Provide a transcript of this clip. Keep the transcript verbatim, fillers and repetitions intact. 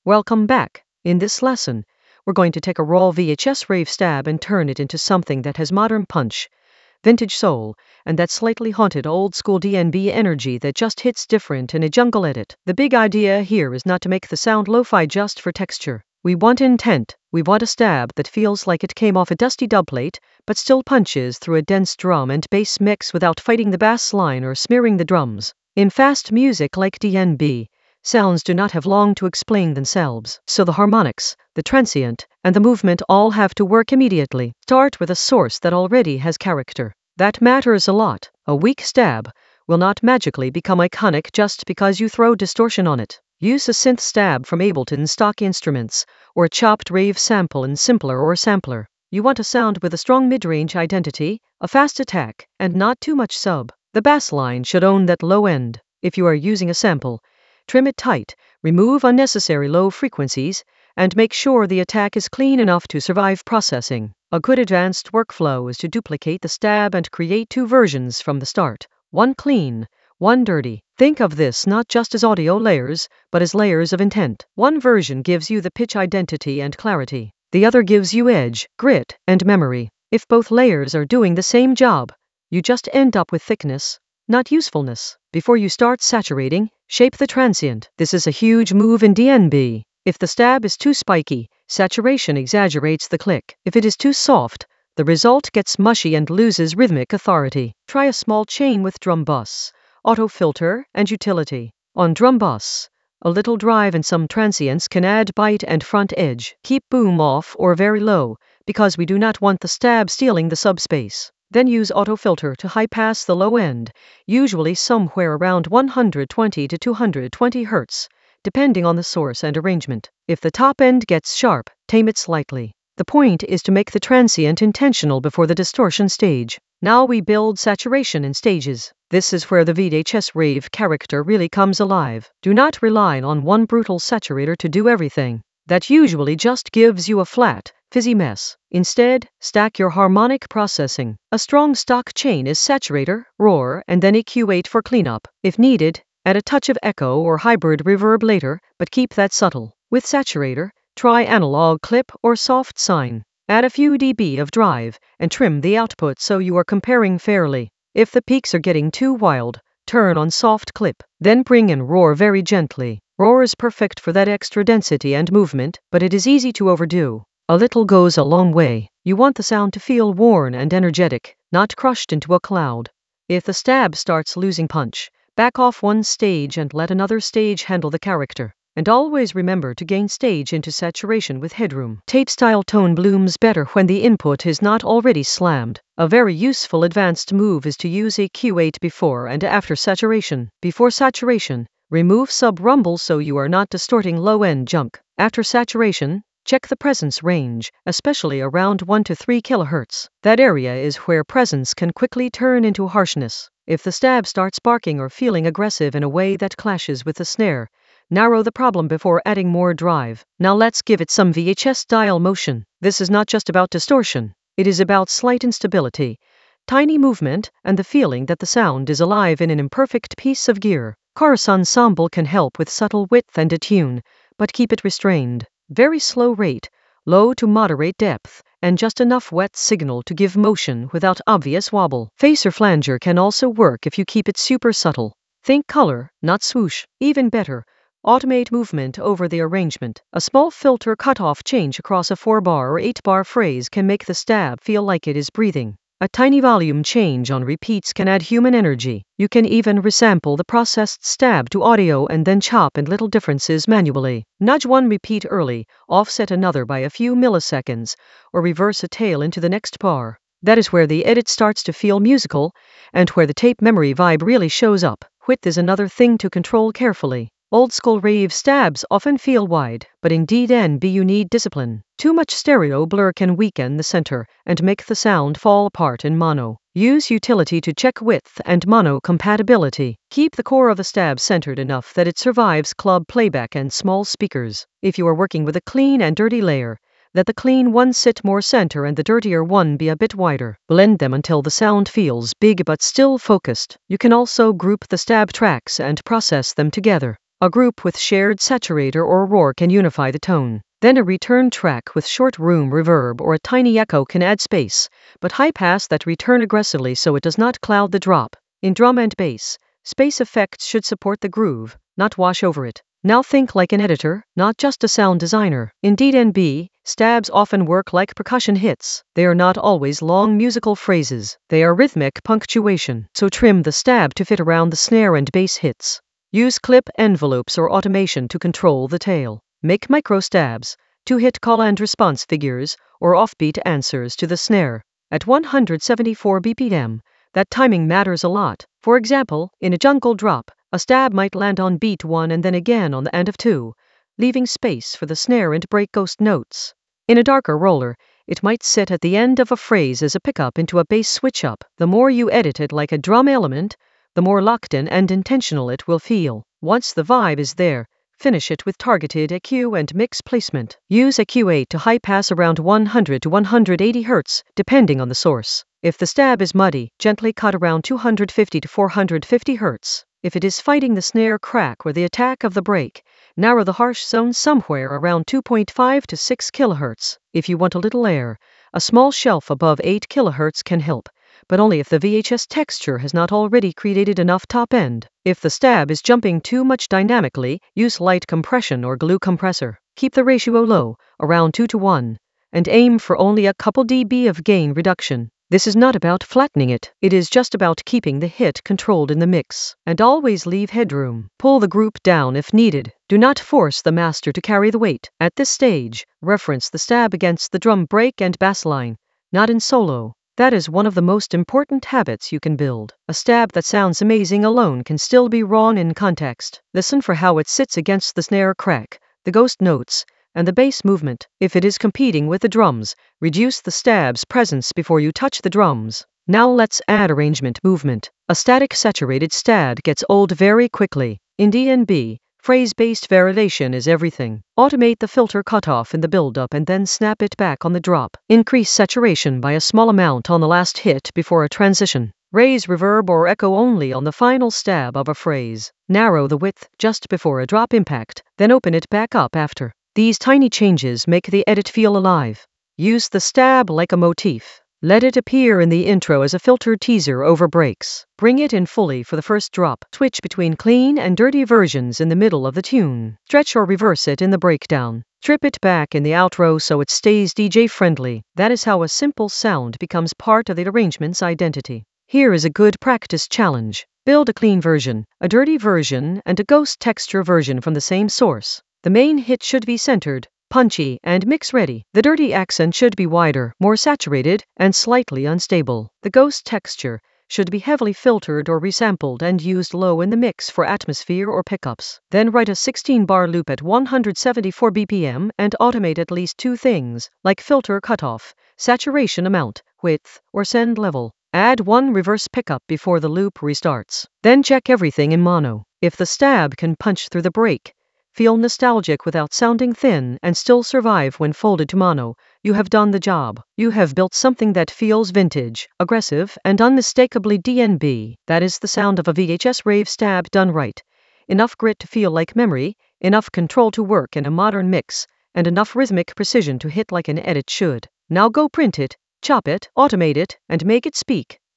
Welcome back. In this lesson, we're going to take a raw V H S rave stab and turn it into something that has modern punch, vintage soul, and that slightly haunted old-school D N B energy that just hits different in a jungle edit. The big idea here is not to make the sound lo-fi just for texture. We want intent. We want a stab that feels like it came off a dusty dubplate, but still punches through a dense drum and bass mix without fighting the bass line or smearing the drums. In fast music like D N B, sounds do not have long to explain themselves, so the harmonics, the transient, and the movement all have to work immediately. Start with a source that already has character. That matters a lot. A weak stab will not magically become iconic just because you throw distortion on it. Use a synth stab from Ableton stock instruments, or a chopped rave sample in Simpler or Sampler. You want a sound with a strong mid-range identity, a fast attack, and not too much sub. The bass line should own that low end. If you are using a sample, trim it tight, remove unnecessary low frequencies, and make sure the attack is clean enough to survive processing. A good advanced workflow is to duplicate the stab and create two versions from the start, one clean, one dirty. Think of this not just as audio layers, but as layers of intent. One version gives you the pitch identity and clarity. The other gives you edge, grit, and memory. If both layers are doing the same job, you just end up with thickness, not usefulness. Before you start saturating, shape the transient. This is a huge move in D N B. If the stab is too spiky, saturation exaggerates the click. If it is too soft, the result gets mushy and loses rhythmic authority. Try a small chain with drum bus, auto filter, and utility. On drum bus, a little drive and some transients can add bite and front edge. Keep boom off or very low, because we do not want the stab stealing the subspace. Then use autofilter to high-pass the low end, usually somewhere around one hundred twenty to two hundred twenty hertz, depending on the source and arrangement. If the top end gets sharp, tame it slightly. The point is to make the transient intentional before the distortion stage. Now we build saturation in stages. This is where the V H S rave character really comes alive. Do not rely on one brutal saturator to do everything. That usually just gives you a flat, fizzy mess. Instead, stack your harmonic processing. A strong stock chain is saturator, roar, and then E Q eight for cleanup. If needed, add a touch of echo or hybrid reverb later, but keep that subtle. With saturator, try analog clip or soft sine. Add a few dB of drive, and trim the output so you are comparing fairly. If the peaks are getting too wild, turn on soft clip. Then bring in roar very gently. Roar is perfect for that extra density and movement, but it is easy to overdo. A little goes a long way. You want the sound to feel worn and energetic, not crushed into a cloud. If the stab starts losing punch, back off one stage and let another stage handle the character. And always remember to gain stage into saturation with headroom. Tape-style tone blooms better when the input is not already slammed. A very useful advanced move is to use E Q eight before and after saturation. Before saturation, remove sub-rumble so you are not distorting low-end junk. After saturation, check the presence range, especially around one to three kilohertz. That area is where presence can quickly turn into harshness. If the stab starts barking or feeling aggressive in a way that clashes with the snare, narrow the problem before adding more drive. Now let's give it some V H S style motion. This is not just about distortion. It is about slight instability, tiny movement, and the feeling that the sound is alive in an imperfect piece of gear. Chorus ensemble can help with subtle width and attune, but keep it restrained. Very slow rate, low to moderate depth, and just enough wet signal to give motion without obvious wobble. Phaser flanger can also work if you keep it super subtle. Think color, not swoosh. Even better, automate movement over the arrangement. A small filter cutoff change across a four bar or eight bar phrase can make the stab feel like it is breathing. A tiny volume change on repeats can add human energy. You can even resample the processed stab to audio and then chop in little differences manually. Nudge one repeat early, offset another by a few milliseconds, or reverse a tail into the next bar. That is where the edit starts to feel musical, and where the tape memory vibe really shows up. Width is another thing to control carefully. Old-school rave stabs often feel wide, but in D N B you need discipline. Too much stereo blur can weaken the center and make the sound fall apart in mono. Use utility to check width and mono compatibility. Keep the core of the stab centered enough that it survives club playback and small speakers. If you are working with a clean and dirty layer, let the clean one sit more center and the dirtier one be a bit wider. Blend them until the sound feels big but still focused. You can also group the stab tracks and process them together. A group with shared saturator or roar can unify the tone. Then a return track with short room reverb or a tiny echo can add space, but high pass that return aggressively so it does not cloud the drop. In drum and bass, space effects should support the groove, not wash over it. Now think like an editor, not just a sound designer. In D and B, stabs often work like percussion hits. They are not always long musical phrases. They are rhythmic punctuation. So trim the stab to fit around the snare and bass hits. Use clip envelopes or automation to control the tail. Make micro stabs, two-hit call and response figures, or offbeat answers to the snare. At one hundred seventy-four B P M, that timing matters a lot. For example, in a jungle drop, a stab might land on beat one and then again on the end of two, leaving space for the snare and break ghost notes. In a darker roller, it might sit at the end of a phrase as a pickup into a bass switch up. The more you edit it like a drum element, the more locked in and intentional it will feel. Once the vibe is there, finish it with targeted E Q and mix placement. Use E Q eight to high pass around one hundred to one hundred eighty hertz, depending on the source. If the stab is muddy, gently cut around two hundred fifty to four hundred fifty hertz. If it is fighting the snare crack or the attack of the break, narrow the harsh zone somewhere around two point five to six kilohertz. If you want a little air, a small shelf above eight kilohertz can help, but only if the V H S texture has not already created enough top end. If the stab is jumping too much dynamically, use light compression or glue compressor. Keep the ratio low, around two to one, and aim for only a couple dB of gain reduction. This is not about flattening it, it is just about keeping the hit controlled in the mix. And always leave headroom. Pull the group down if needed. Do not force the master to carry the weight. At this stage, reference the stab against the drum break and bass line, not in solo. That is one of the most important habits you can build. A stab that sounds amazing alone can still be wrong in context. Listen for how it sits against the snare crack, the ghost notes, and the bass movement. If it is competing with the drums, reduce the stab's presence before you touch the drums. Now let's add arrangement movement. A static saturated stab gets old very quickly. In D and B, phrase-based variation is everything. Automate the filter cutoff in the build-up and then snap it back on the drop. Increase saturation by a small amount on the last hit before a transition. Raise reverb or echo only on the final stab of a phrase. Narrow the width just before a drop impact, then open it back up after. These tiny changes make the edit feel alive. Use the stab like a motif. Let it appear in the intro as a filtered teaser over breaks. Bring it in fully for the first drop. Switch between clean and dirty versions in the middle of the tune. Stretch or reverse it in the breakdown. Strip it back in the outro so it stays D J friendly. That is how a simple sound becomes part of the arrangement's identity. Here is a good practice challenge. Build a clean version, a dirty version, and a ghost texture version from the same source. The main hit should be centered, punchy, and mix-ready. The dirty accent should be wider, more saturated, and slightly unstable. The ghost texture should be heavily filtered or resampled and used low in the mix for atmosphere or pickups. Then write a sixteen bar loop at one hundred seventy-four B P M and automate at least two things, like filter cutoff, saturation amount, width, or send level. Add one reverse pickup before the loop restarts. Then check everything in mono. If the stab can punch through the break, feel nostalgic without sounding thin, and still survive when folded to mono, you have done the job. You have built something that feels vintage, aggressive, and unmistakably D and B. That is the sound of a V H S rave stab done right. Enough grit to feel like memory, enough control to work in a modern mix, and enough rhythmic precision to hit like an edit should. Now go print it, chop it, automate it, and make it speak.